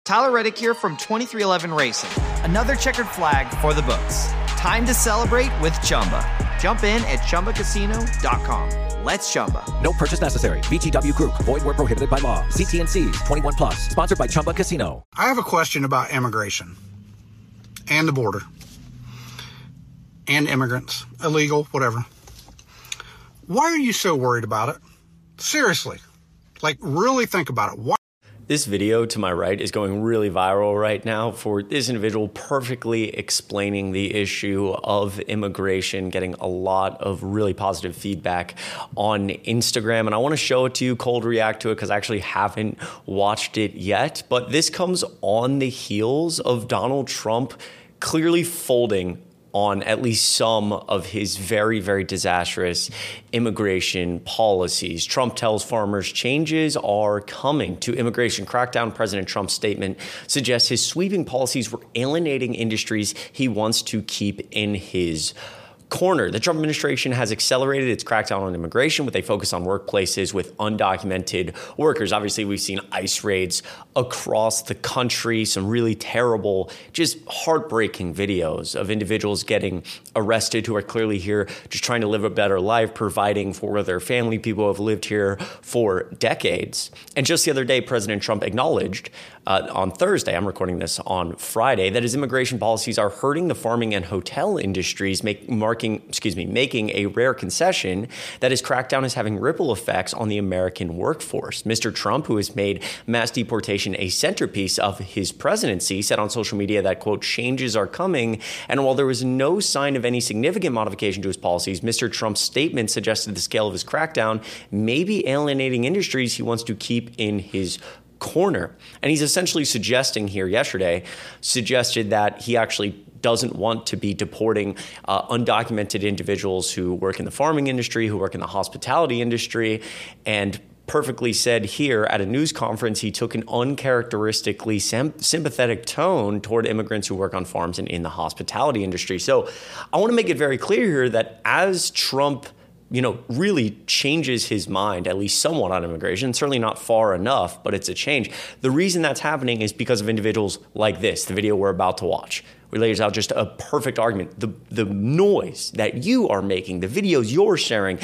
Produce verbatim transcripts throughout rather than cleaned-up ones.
Tyler Reddick here from twenty-three eleven Racing. Another checkered flag for the books. Time to celebrate with Chumba. Jump in at Chumba Casino dot com. Let's Chumba. No purchase necessary. V G W Group. Void where prohibited by law. See T N Cs. twenty-one plus. Sponsored by Chumba Casino. I have a question about immigration and the border and immigrants, illegal, whatever. Why are you so worried about it? Seriously. Like, really think about it. Why? This video to my right is going really viral right now for this individual perfectly explaining the issue of immigration, getting a lot of really positive feedback on Instagram. And I want to show it to you, cold react to it, because I actually haven't watched it yet. But this comes on the heels of Donald Trump clearly folding on at least some of his very, very disastrous immigration policies. Trump tells farmers changes are coming to immigration crackdown. President Trump's statement suggests his sweeping policies were alienating industries he wants to keep in his corner. The Trump administration has accelerated its crackdown on immigration with a focus on workplaces with undocumented workers. Obviously, we've seen ICE raids across the country, some really terrible, just heartbreaking videos of individuals getting arrested who are clearly here just trying to live a better life, providing for their family, people who have lived here for decades. And just the other day, President Trump acknowledged uh, on Thursday, I'm recording this on Friday, that his immigration policies are hurting the farming and hotel industries, make, marking, excuse me, making a rare concession that his crackdown is having ripple effects on the American workforce. Mister Trump, who has made mass deportation a centerpiece of his presidency, said on social media that, quote, changes are coming. And while there was no sign of any significant modification to his policies, Mister Trump's statement suggested the scale of his crackdown may be alienating industries he wants to keep in his corner. And he's essentially suggesting here yesterday, suggested that he actually doesn't want to be deporting uh, undocumented individuals who work in the farming industry, who work in the hospitality industry, and perfectly said here at a news conference, he took an uncharacteristically sim- sympathetic tone toward immigrants who work on farms and in the hospitality industry. So I want to make it very clear here that as Trump you know, really changes his mind, at least somewhat, on immigration. Certainly not far enough, but it's a change. The reason that's happening is because of individuals like this, the video we're about to watch. We lays out just a perfect argument. The, the noise that you are making, the videos you're sharing,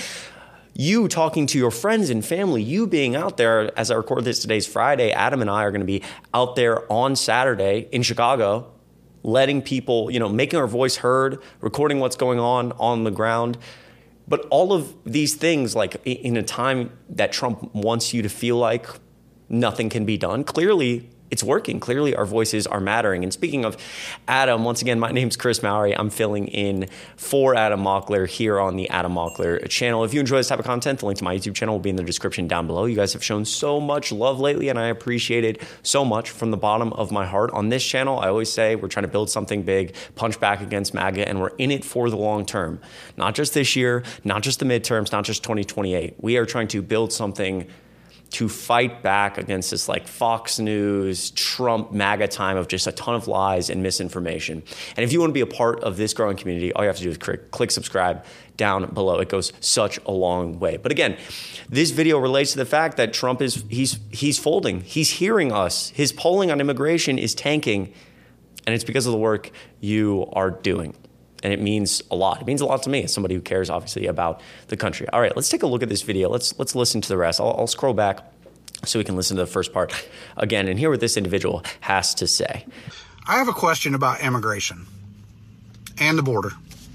you talking to your friends and family, you being out there, as I record this, today's Friday, Adam and I are going to be out there on Saturday in Chicago, letting people, you know, making our voice heard, recording what's going on on the ground. But all of these things, like in a time that Trump wants you to feel like nothing can be done, clearly it's working. Clearly our voices are mattering. And speaking of Adam, once again, my name's Chris Mowry. I'm filling in for Adam Mockler here on the Adam Mockler channel. If you enjoy this type of content, the link to my YouTube channel will be in the description down below. You guys have shown so much love lately, and I appreciate it so much from the bottom of my heart. On this channel, I always say we're trying to build something big, punch back against MAGA, and we're in it for the long term. Not just this year, not just the midterms, not just twenty twenty-eight. We are trying to build something to fight back against this like Fox News, Trump, MAGA time of just a ton of lies and misinformation. And if you want to be a part of this growing community, all you have to do is click, click subscribe down below. It goes such a long way. But again, this video relates to the fact that Trump is, he's, he's folding. He's hearing us. His polling on immigration is tanking, and it's because of the work you are doing. And it means a lot. It means a lot to me as somebody who cares, obviously, about the country. All right, let's take a look at this video. Let's let's listen to the rest. I'll, I'll scroll back so we can listen to the first part again and hear what this individual has to say. I have a question about immigration and the border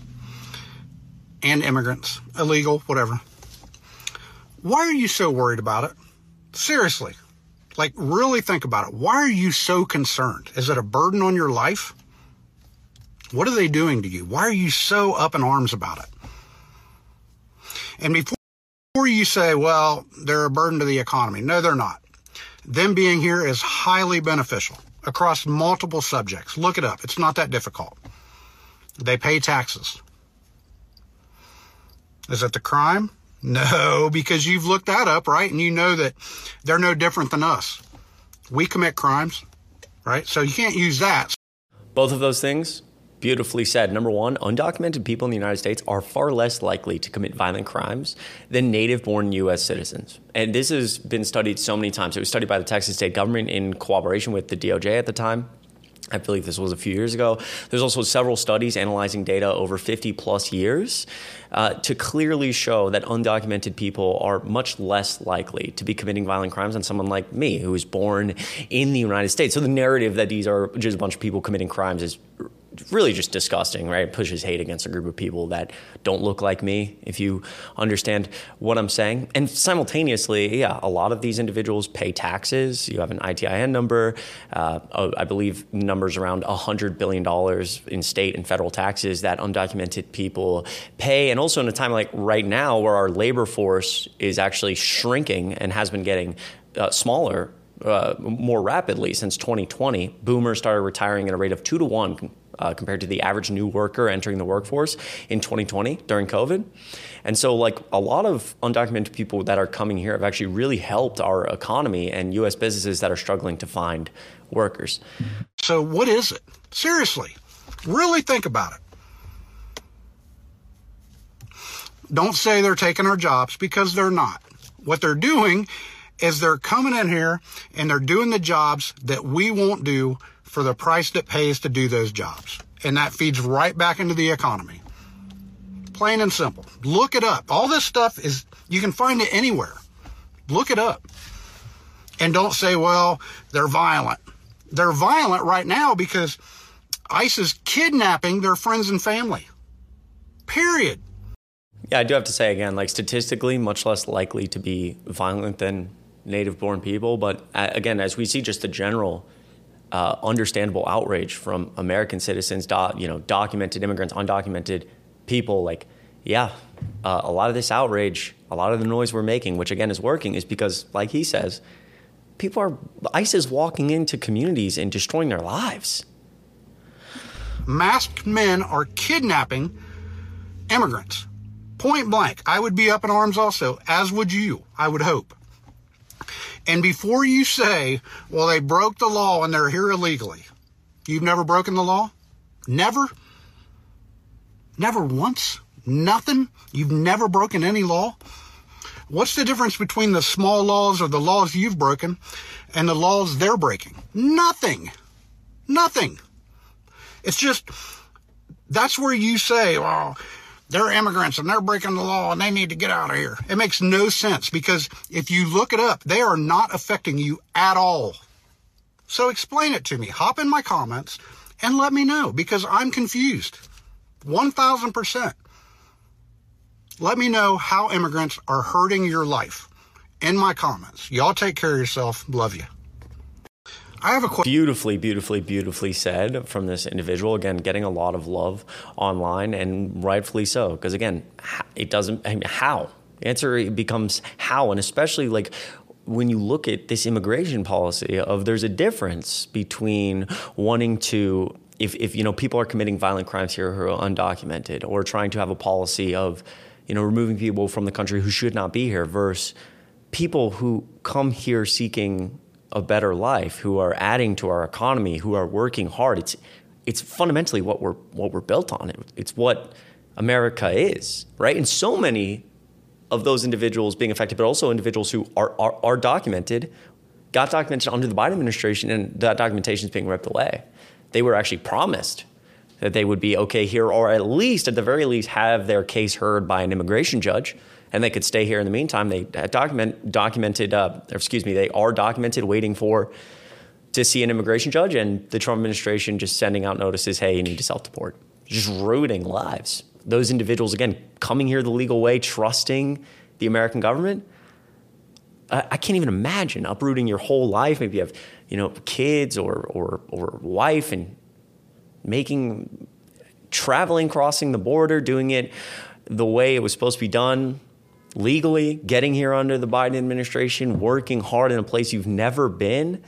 and immigrants, illegal, whatever. Why are you so worried about it? Seriously. Like, really think about it. Why are you so concerned? Is it a burden on your life? What are they doing to you? Why are you so up in arms about it? And before you say, well, they're a burden to the economy. No, they're not. Them being here is highly beneficial across multiple subjects. Look it up. It's not that difficult. They pay taxes. Is it the crime? No, because you've looked that up, right? And you know that they're no different than us. We commit crimes, right? So you can't use that. Both of those things, Beautifully said. Number one, undocumented people in the United States are far less likely to commit violent crimes than native-born U S citizens. And this has been studied so many times. It was studied by the Texas state government in cooperation with the D O J at the time. I believe this was a few years ago. There's also several studies analyzing data over fifty plus years uh, to clearly show that undocumented people are much less likely to be committing violent crimes than someone like me who was born in the United States. So the narrative that these are just a bunch of people committing crimes is really just disgusting, right? It pushes hate against a group of people that don't look like me, if you understand what I'm saying. And simultaneously, yeah, a lot of these individuals pay taxes. You have an I T I N number. Uh, I believe numbers around one hundred billion dollars in state and federal taxes that undocumented people pay. And also in a time like right now where our labor force is actually shrinking and has been getting uh, smaller Uh, more rapidly since twenty twenty. Boomers started retiring at a rate of two to one uh, compared to the average new worker entering the workforce in twenty twenty during COVID. And so like a lot of undocumented people that are coming here have actually really helped our economy and U S businesses that are struggling to find workers. So what is it? Seriously, really think about it. Don't say they're taking our jobs, because they're not. What they're doing is they're coming in here and they're doing the jobs that we won't do for the price that pays to do those jobs. And that feeds right back into the economy. Plain and simple. Look it up. All this stuff is, you can find it anywhere. Look it up. And don't say, well, they're violent. They're violent right now because ICE is kidnapping their friends and family. Period. Yeah, I do have to say again, like statistically, much less likely to be violent than native-born people. But uh, again, as we see just the general uh, understandable outrage from American citizens, do, you know, documented immigrants, undocumented people, like, yeah, uh, a lot of this outrage, a lot of the noise we're making, which again is working, is because, like he says, people are, ICE is walking into communities and destroying their lives. Masked men are kidnapping immigrants. Point blank. I would be up in arms also, as would you, I would hope. And before you say, well, they broke the law and they're here illegally. You've never broken the law? Never? Never once? Nothing? You've never broken any law? What's the difference between the small laws or the laws you've broken and the laws they're breaking? Nothing. Nothing. It's just, that's where you say, well, they're immigrants and they're breaking the law and they need to get out of here. It makes no sense, because if you look it up, they are not affecting you at all. So explain it to me. Hop in my comments and let me know, because I'm confused. one thousand percent. Let me know how immigrants are hurting your life in my comments. Y'all take care of yourself. Love you. I have a question. Beautifully, beautifully, beautifully said from this individual. Again, getting a lot of love online, and rightfully so. Because again, it doesn't, I mean, how? The answer becomes how, and especially like when you look at this immigration policy of there's a difference between wanting to, if, if you know, people are committing violent crimes here who are undocumented, or trying to have a policy of, you know, removing people from the country who should not be here, versus people who come here seeking a better life, who are adding to our economy, who are working hard. It's it's fundamentally what we're what we're built on. It, it's what America is, right? And so many of those individuals being affected, but also individuals who are are, are documented, got documented under the Biden administration, and that documentation is being ripped away. They were actually promised that they would be okay here, or at least, at the very least, have their case heard by an immigration judge, and they could stay here in the meantime. They document documented, uh, or excuse me, they are documented, waiting for to see an immigration judge, and the Trump administration just sending out notices, hey, you need to self-deport. Just ruining lives. Those individuals, again, coming here the legal way, trusting the American government. I, I can't even imagine uprooting your whole life. Maybe you have, you know, kids or or or wife, and making, traveling, crossing the border, doing it the way it was supposed to be done, legally, getting here under the Biden administration, working hard in a place you've never been.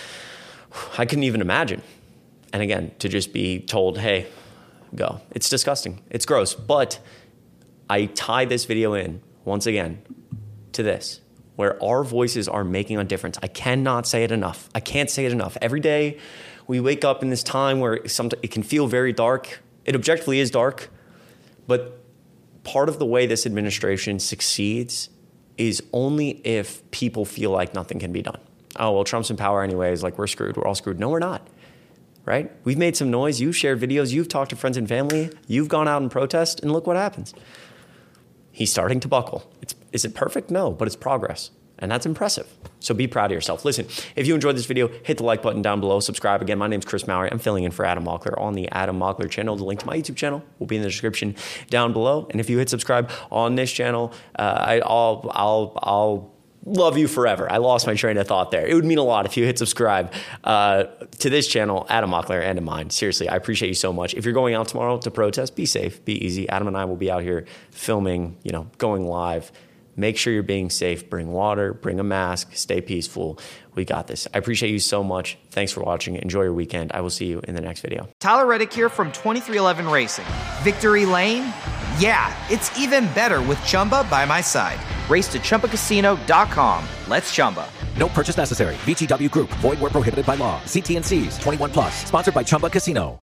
I couldn't even imagine. And again, to just be told, hey, go. It's disgusting. It's gross. But I tie this video in, once again, to this, where our voices are making a difference. I cannot say it enough. I can't say it enough. Every day We wake up in this time where sometimes it can feel very dark. It objectively is dark, but part of the way this administration succeeds is only if people feel like nothing can be done. Oh, well, Trump's in power anyways, like we're screwed, we're all screwed. No, we're not, right? We've made some noise, you've shared videos, you've talked to friends and family, you've gone out and protest, and look what happens. He's starting to buckle. It's, is it perfect? No, but it's progress. And that's impressive. So be proud of yourself. Listen, if you enjoyed this video, hit the like button down below. Subscribe. Again, my name's Chris Mowery. I'm filling in for Adam Mockler on the Adam Mockler channel. The link to my YouTube channel will be in the description down below. And if you hit subscribe on this channel, uh, I, I'll, I'll, I'll love you forever. I lost my train of thought there. It would mean a lot if you hit subscribe uh, to this channel, Adam Mockler, and to mine. Seriously, I appreciate you so much. If you're going out tomorrow to protest, be safe, be easy. Adam and I will be out here filming, you know, going live. Make sure you're being safe. Bring water, bring a mask, stay peaceful. We got this. I appreciate you so much. Thanks for watching. Enjoy your weekend. I will see you in the next video. Tyler Reddick here from twenty-three eleven Racing. Victory Lane? Yeah, it's even better with Chumba by my side. Race to Chumba Casino dot com. Let's Chumba. No purchase necessary. V G W Group. Void where prohibited by law. See T N Cs. twenty-one plus. Sponsored by Chumba Casino.